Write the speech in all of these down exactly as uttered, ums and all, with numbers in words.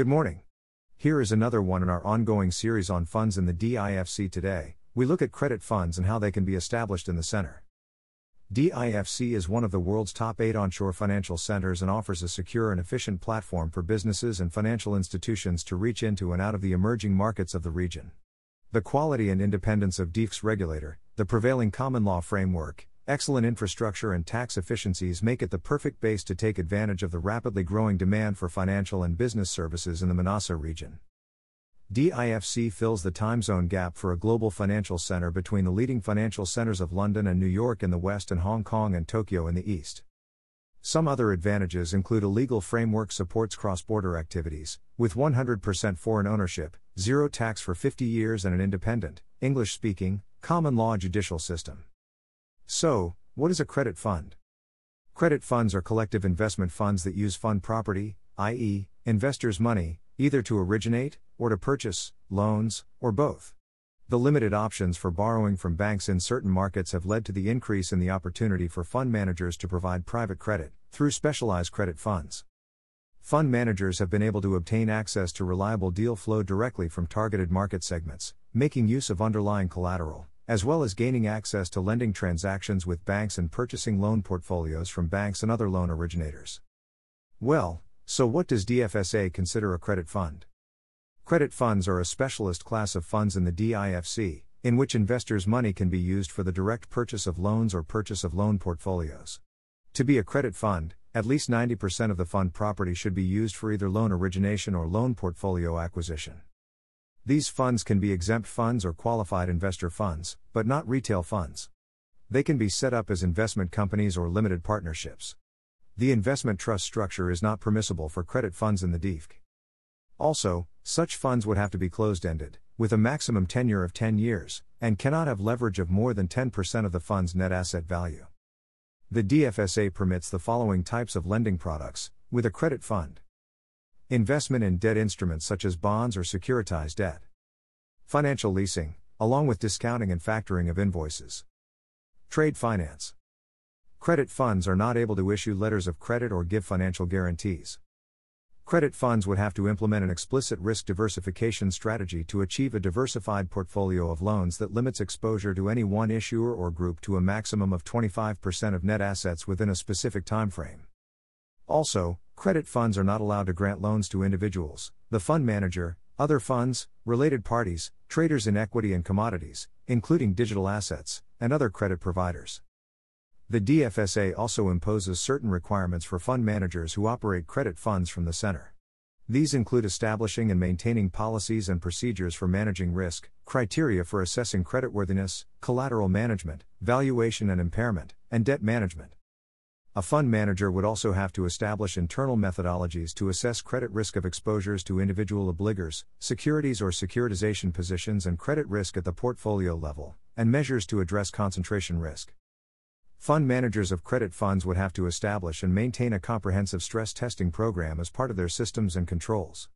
Good morning. Here is another one in our ongoing series on funds in the D I F C. Today, we look at credit funds and how they can be established in the center. D I F C is one of the world's top eight onshore financial centers and offers a secure and efficient platform for businesses and financial institutions to reach into and out of the emerging markets of the region. The quality and independence of D I F C's regulator, the prevailing common law framework, excellent infrastructure and tax efficiencies make it the perfect base to take advantage of the rapidly growing demand for financial and business services in the Manasa region. D I F C fills the time zone gap for a global financial center between the leading financial centers of London and New York in the west and Hong Kong and Tokyo in the east. Some other advantages include a legal framework supports cross-border activities, with one hundred percent foreign ownership, zero tax for fifty years and an independent, English-speaking, common law judicial system. So, what is a credit fund? Credit funds are collective investment funds that use fund property, that is, investors' money, either to originate, or to purchase, loans, or both. The limited options for borrowing from banks in certain markets have led to the increase in the opportunity for fund managers to provide private credit, through specialized credit funds. Fund managers have been able to obtain access to reliable deal flow directly from targeted market segments, making use of underlying collateral, as well as gaining access to lending transactions with banks and purchasing loan portfolios from banks and other loan originators. Well, so what does D F S A consider a credit fund? Credit funds are a specialist class of funds in the D I F C, in which investors' money can be used for the direct purchase of loans or purchase of loan portfolios. To be a credit fund, at least ninety percent of the fund property should be used for either loan origination or loan portfolio acquisition. These funds can be exempt funds or qualified investor funds, but not retail funds. They can be set up as investment companies or limited partnerships. The investment trust structure is not permissible for credit funds in the D I F C. Also, such funds would have to be closed-ended, with a maximum tenure of ten years, and cannot have leverage of more than ten percent of the fund's net asset value. The D F S A permits the following types of lending products, with a credit fund. Investment in debt instruments such as bonds or securitized debt. Financial leasing, along with discounting and factoring of invoices. Trade finance. Credit funds are not able to issue letters of credit or give financial guarantees. Credit funds would have to implement an explicit risk diversification strategy to achieve a diversified portfolio of loans that limits exposure to any one issuer or group to a maximum of twenty-five percent of net assets within a specific timeframe. Also, credit funds are not allowed to grant loans to individuals, the fund manager, other funds, related parties, traders in equity and commodities, including digital assets, and other credit providers. The D F S A also imposes certain requirements for fund managers who operate credit funds from the center. These include establishing and maintaining policies and procedures for managing risk, criteria for assessing creditworthiness, collateral management, valuation and impairment, and debt management. A fund manager would also have to establish internal methodologies to assess credit risk of exposures to individual obligors, securities or securitization positions and credit risk at the portfolio level, and measures to address concentration risk. Fund managers of credit funds would have to establish and maintain a comprehensive stress testing program as part of their systems and controls.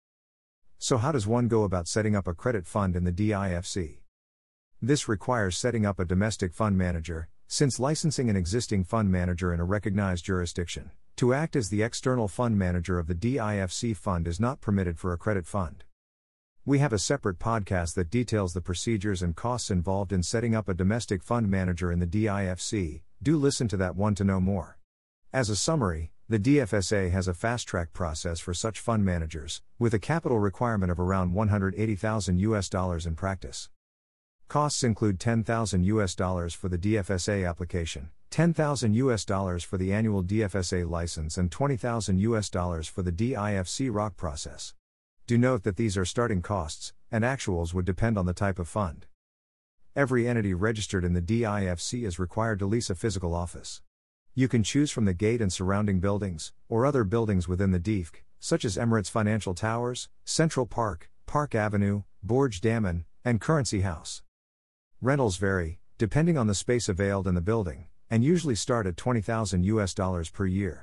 So how does one go about setting up a credit fund in the D I F C? This requires setting up a domestic fund manager, since licensing an existing fund manager in a recognized jurisdiction to act as the external fund manager of the D I F C fund is not permitted for a credit fund. We have a separate podcast that details the procedures and costs involved in setting up a domestic fund manager in the D I F C. Do listen to that one to know more. As a summary, the D F S A has a fast-track process for such fund managers, with a capital requirement of around one hundred eighty thousand U S dollars in practice. Costs include ten thousand U S dollars for the D F S A application, ten thousand U S dollars for the annual D F S A license and twenty thousand U S dollars for the D I F C R O C process. Do note that these are starting costs, and actuals would depend on the type of fund. Every entity registered in the D I F C is required to lease a physical office. You can choose from the Gate and surrounding buildings, or other buildings within the D I F C, such as Emirates Financial Towers, Central Park, Park Avenue, Borj Daman, and Currency House. Rentals vary, depending on the space availed in the building, and usually start at twenty thousand U S dollars per year.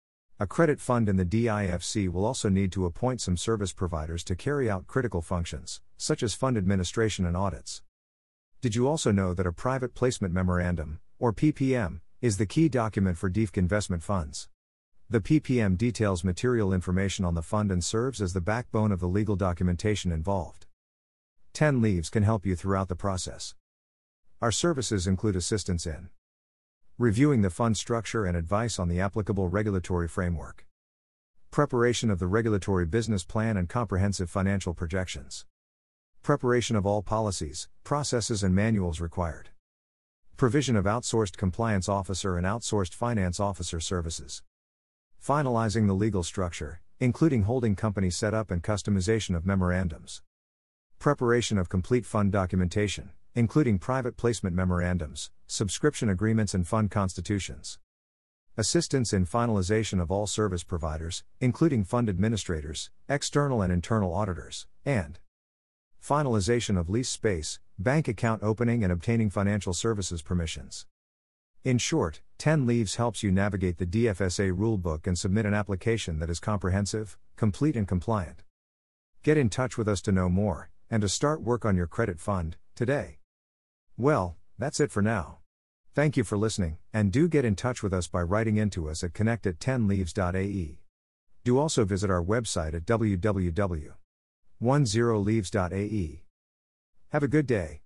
A credit fund in the D I F C will also need to appoint some service providers to carry out critical functions, such as fund administration and audits. Did you also know that a Private Placement Memorandum, or P P M, is the key document for D I F C investment funds? The P P M details material information on the fund and serves as the backbone of the legal documentation involved. ten Leaves can help you throughout the process. Our services include assistance in reviewing the fund structure and advice on the applicable regulatory framework, preparation of the regulatory business plan and comprehensive financial projections, preparation of all policies, processes and manuals required, provision of outsourced compliance officer and outsourced finance officer services, finalizing the legal structure, including holding company setup and customization of memorandums, preparation of complete fund documentation, including private placement memorandums, subscription agreements and fund constitutions, assistance in finalization of all service providers, including fund administrators, external and internal auditors, and finalization of lease space, bank account opening and obtaining financial services permissions. In short, ten Leaves helps you navigate the D F S A rulebook and submit an application that is comprehensive, complete and compliant. Get in touch with us to know more, and to start work on your credit fund, today. Well, that's it for now. Thank you for listening, and do get in touch with us by writing into us at connect at ten leaves dot a e. Do also visit our website at w w w dot ten leaves dot a e. Have a good day.